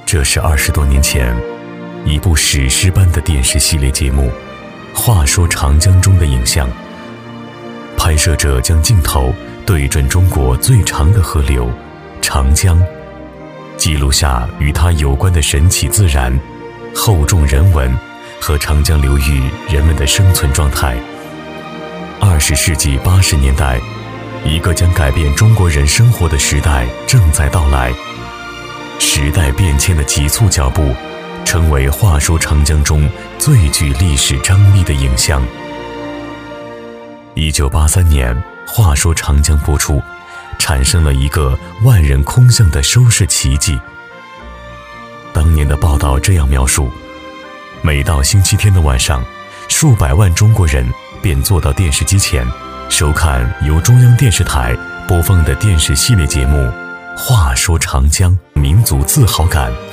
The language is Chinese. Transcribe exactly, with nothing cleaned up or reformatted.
这是二十多年前一部史诗般的电视系列节目《话说长江》中的影像。拍摄者将镜头对准中国最长的河流长江，记录下与它有关的神奇自然、厚重人文和长江流域人们的生存状态。二十世纪八十年代，一个将改变中国人生活的时代正在到来。时代变迁的急促脚步，成为《话说长江》中最具历史张力的影像。一九八三年，《话说长江》播出，产生了一个万人空巷的收视奇迹。当年的报道这样描述：每到星期天的晚上，数百万中国人便坐到电视机前，收看由中央电视台播放的电视系列节目《话说长江》，民族自豪感